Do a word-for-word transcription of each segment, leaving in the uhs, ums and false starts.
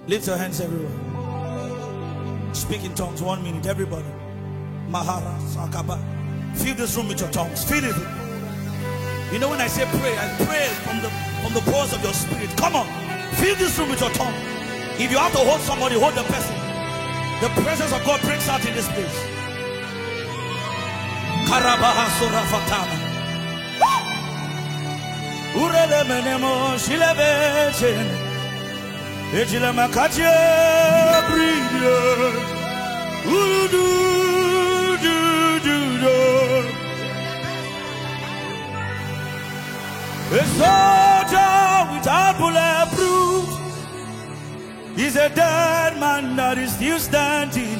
Lift your hands, everyone. Speak in tongues, one minute, everybody. Mahara Sakaba. Fill this room with your tongues. Fill it. You know when I say pray, I pray from the from the pores of your spirit. Come on. Fill this room with your tongue. If you have to hold somebody, hold the person. The presence of God breaks out in this place. Karabaha Surafatama. Urele menemo shilebe. Ejila makaje brille. Udu du du du. A soldier without bulletproof is a dead man that is still standing.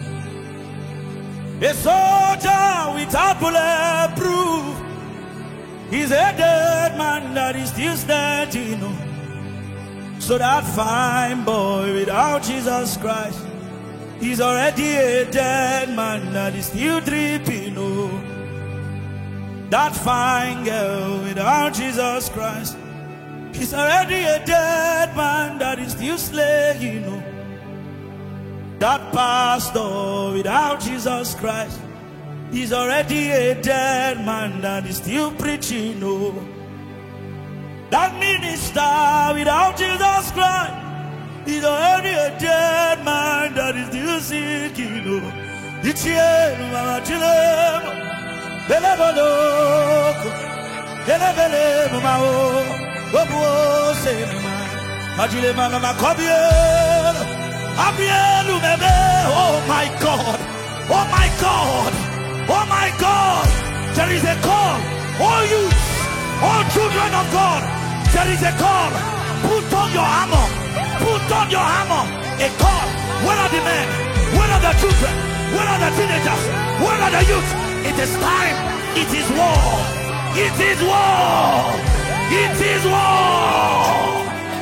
A soldier without bulletproof is a dead man that is still standing. So that fine boy without Jesus Christ, he's already a dead man that is still dripping. Oh, that fine girl without Jesus Christ, he's already a dead man that is still slaying. Oh, that pastor without Jesus Christ, he's already a dead man that is still preaching. Oh, that minister without Jesus Christ, he's already a dead man that is still seeking. Oh, it's here, Mama Chilem, Belebolo, Belebele, Mama, Obo, Sema, Majile, Mama, Cobiel, Abiel, oh my God, oh my God, oh my God, there is a call, all you, all children of God. There is a call. Put on your armor. Put on your armor. A call. Where are the men? Where are the children? Where are the teenagers? Where are the youth? It is time. It is war. It is war. It is war.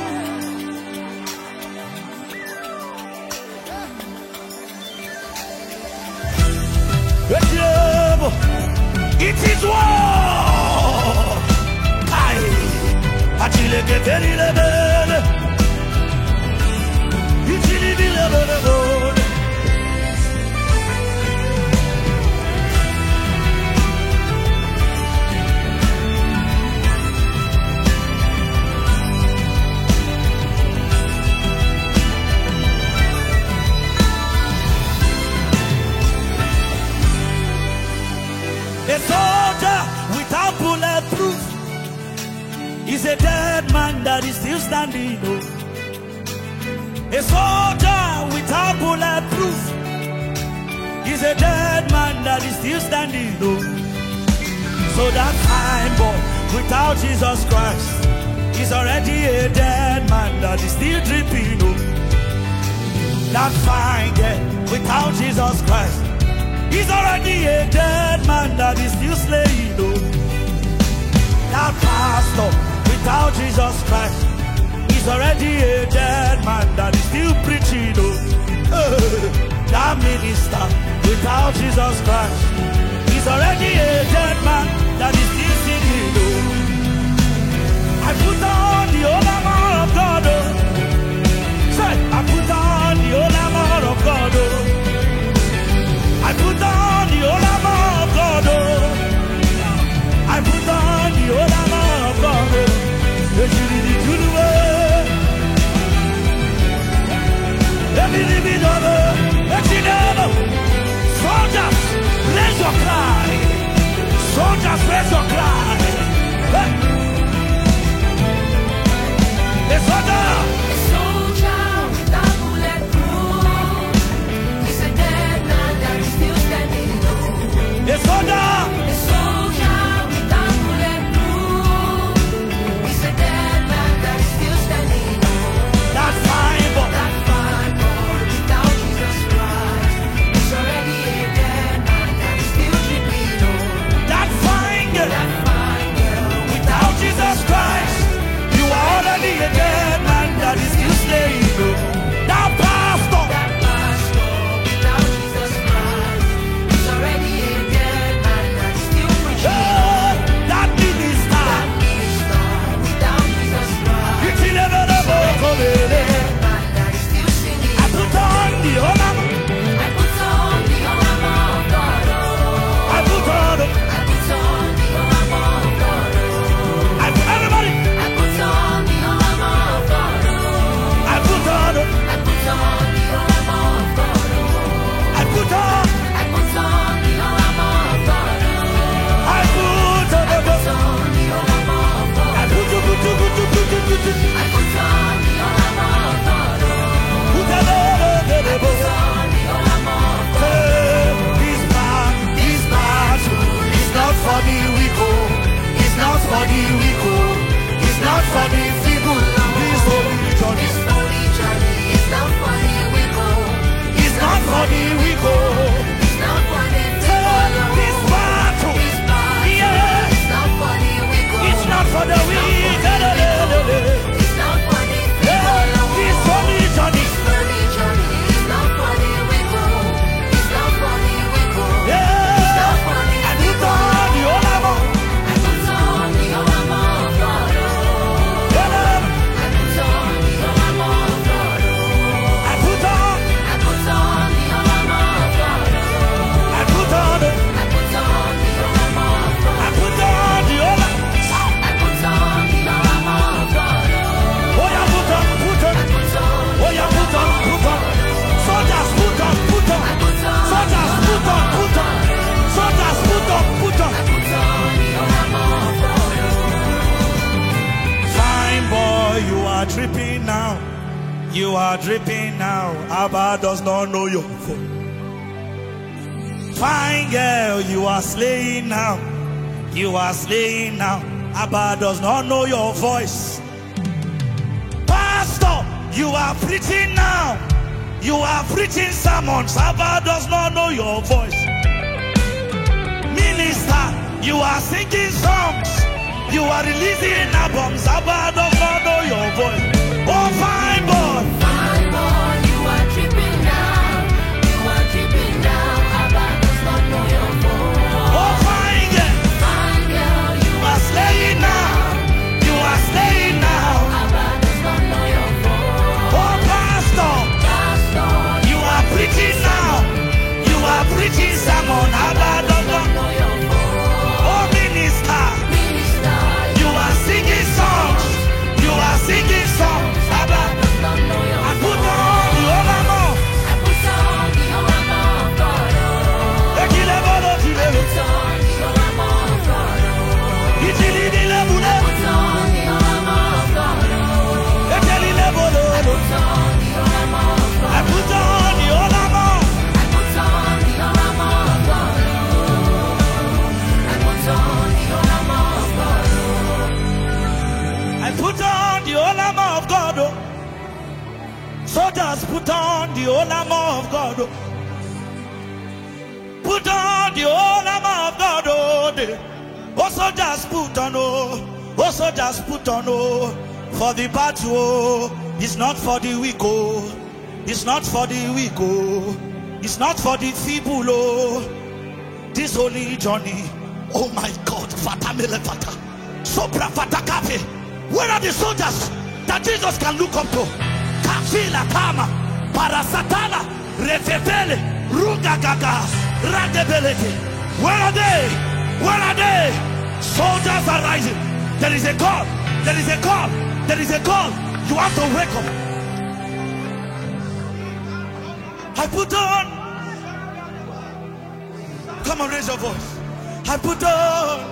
It is war. Aye. Achille che per il bene, il civile bene. A soldier without bulletproof is a dead man that is still standing. Oh. A soldier without bulletproof is a dead man that is still standing. Oh. So that fine boy without Jesus Christ is already a dead man that is still dripping. Oh. That fine girl without Jesus Christ is already a dead man that is still slaying. Oh. That pastor without Jesus Christ, he's already a dead man that is still preaching. Oh. That minister without Jesus Christ, he's already a dead man that is still singing. Oh. I put on the whole armor of God. Oh. Say, I put on the whole armor of God. Oh. I put on the whole armor of God. Oh. I put on the whole armor of God. Oh. Soldiers, raise your cry. Soldiers, raise your cry. A soldier, a soldier without bulletproof is a dead man that is still standing. A soldier, a soldier without bulletproof is a dead man that is still standing. that fine boy, That fine boy without Jesus Christ is already a dead man that is still dripping. that fine girl, That fine girl without Jesus Christ, you are already a dead man that You are dripping now. Abba does not know your voice. Fine girl, you are slaying now. You are slaying now. Abba does not know your voice. Pastor, you are preaching now. You are preaching sermons. Abba does not know your voice. Minister, you are singing songs. You are releasing albums. Abba does not know your voice. Oh, fine boy. Fine boy, you are dripping now. You are dripping now. Abba does not know your voice. Oh, fine girl. Fine girl, you You are slaying now. You are slaying now. Abba does not know your voice. Oh, pastor, Pastor, you are preaching now. You are preaching sermon. Abba does not know. know your voice. Oh, minister, Minister, you are singing songs. You are singing songs. Abba, does not know your I put on the Olamo. I put on the armor of God. oh. Ekilebolo kilebe. Put on the armor of God. oh. Itilidilebule. Put on the armor of God. oh. Ekelilebolo. Put on the armor of God. I put on the Olamo. I put on the armor of God. oh. I put on the armor of God. oh. I put on the Olamo of God. oh. Soldiers put on the Olamo of God. oh. Put on the Olamo of God. Oh, the- oh, soldiers put on. Oh, oh, soldiers put on. Oh, for the battle. Oh, it's not for the weak. Oh, it's not for the weak. Oh, it's not for the feeble. Oh, this holy journey. Oh my God, Fatamele Fata, Sopra Fatakape. Where are the soldiers that Jesus can look up to? Kafila Kama, Parasatana, Refefele, Rugagaga, Radebelete. Where are they? Where are they? Soldiers are rising. There is a call. There is a call. There is a call. You have to wake up. I put on. Come on, raise your voice. I put on.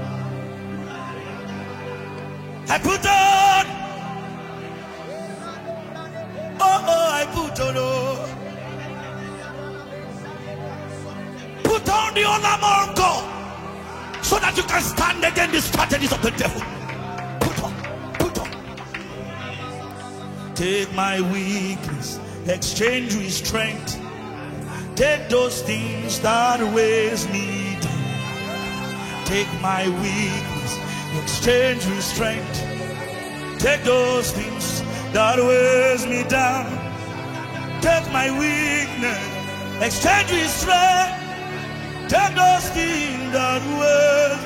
I put on. Oh, oh, I put on. Oh. Put on the armor of God so that you can stand against the strategies of the devil. Put on. Put on. Take my weakness, exchange with strength. Take those things that weighs me down. Take my weakness, exchange with strength. Take those things that weighs me down. Take my weakness, exchange with strength. Take those things that weighs.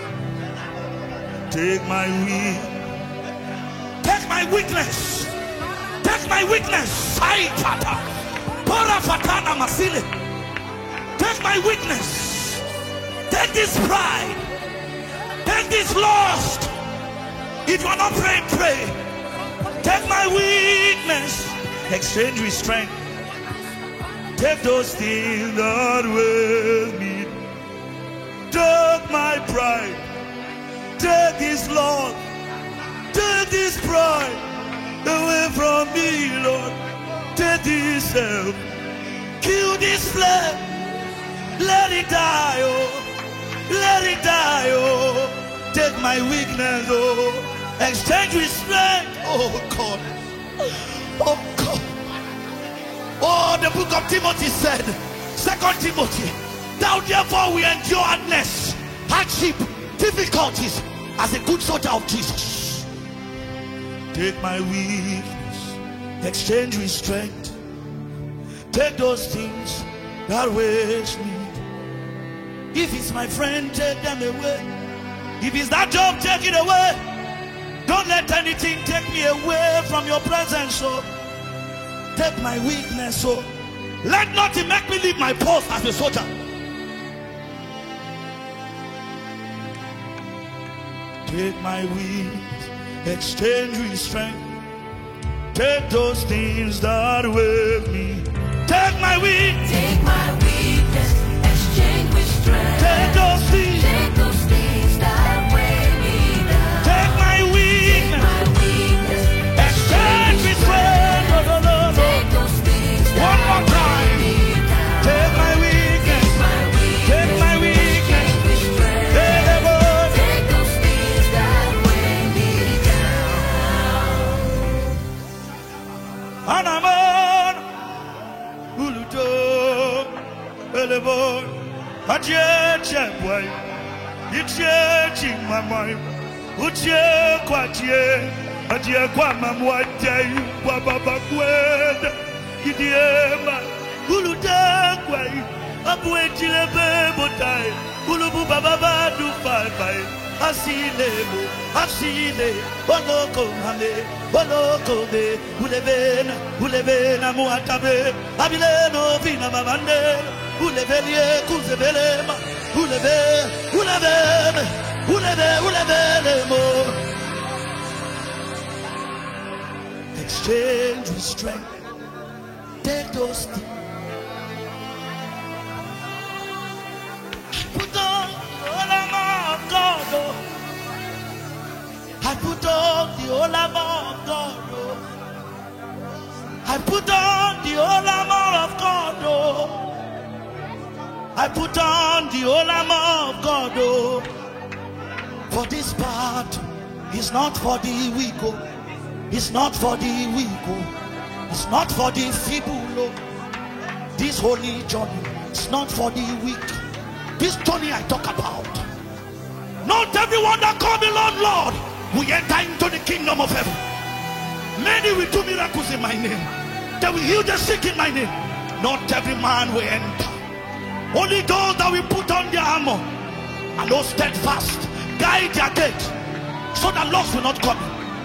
Take my weak. Take my weakness. Take my weakness. Sai Pata. Para Fatana Masile. Take my weakness. Take this pride. Take this lust. If you are not praying, pray. Take my weakness. Exchange with strength. Take those things that will me. Take my pride. Take this Lord. Take this pride away from me, Lord. Take this self. Kill this flesh. Let it die, oh. Let it die, oh. Take my weakness, oh. Exchange with strength. Oh God. Oh God. Oh, the book of Timothy said, Second Timothy, thou therefore we endure hardness, hardship, difficulties as a good soldier of Jesus. Take my weakness, exchange with strength. Take those things that waste me. If it's my friend, take them away. If it's that job, take it away. Don't let anything take me away from your presence. So take my weakness. So let nothing make me leave my post as a soldier. Take my weakness, exchange with strength. Take those things that weigh me. Take my weakness. Take my weakness, exchange with strength. Take those things. Take those things that weigh me down. Take my Take weakness, my weakness, exchange with strength. Oh, no, no. Lelebo, Aje Cheboy, Iche Chimamai, Uche Quatie, Aje Quamamwate, Wababa Qued, Idiema, Uludaquai, Abuetile Bebotai, Ulubu Baba do five. Asile, asile, oloko hale, oloko be, ulevena, ulevena muatabe, abileno vina mamande, ulevelie kuzebelema, uleve, uleve, uleve, ulevele mo. Exchange with strength, take those things. Put on all of God. I put on the whole armor of God. Oh. I put on the whole armor of God. Oh. I put on the whole armor of God. Oh. For this part is not for the weak. Oh. It's not for the weak. Oh. It's not for the feeble. Oh. This holy journey is not for the weak. This journey I talk about. Not everyone that call me Lord, Lord, we enter into the kingdom of heaven. Many will do miracles in my name. They will heal the sick in my name. Not every man will enter. Only those that will put on their armor and those steadfast guide their gate, so that loss will not come.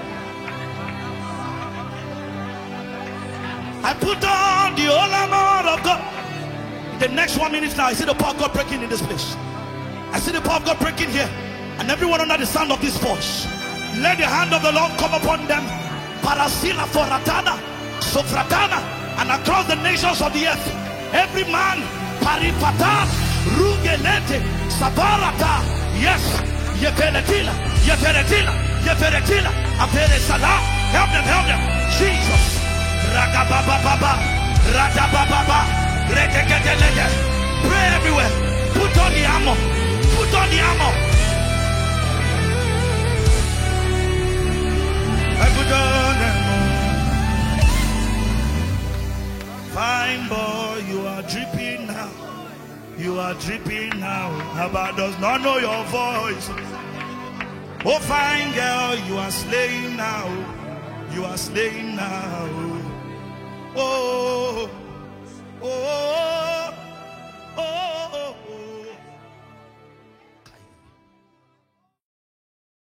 I put on the whole armor of God. The next one minute now, I see the power of God breaking in this place. I see the power of God breaking here. And everyone under the sound of this voice, let the hand of the Lord come upon them. Parasila foratana, sofratana, and across the nations of the earth. Every man, paripata, rugelete, sabarata. Yes, yeperetila, yeperetila, yeperetila, aperesala. Help them, help them. Jesus. Ragabababa, ragabababa. Pray everywhere. Put on the armor. Put on the armor. I put on the armor. Fine boy, you are dripping now. You are dripping now. Abba does not know your voice. Oh, fine girl, you are slaying now. You are slaying now. Oh. Oh.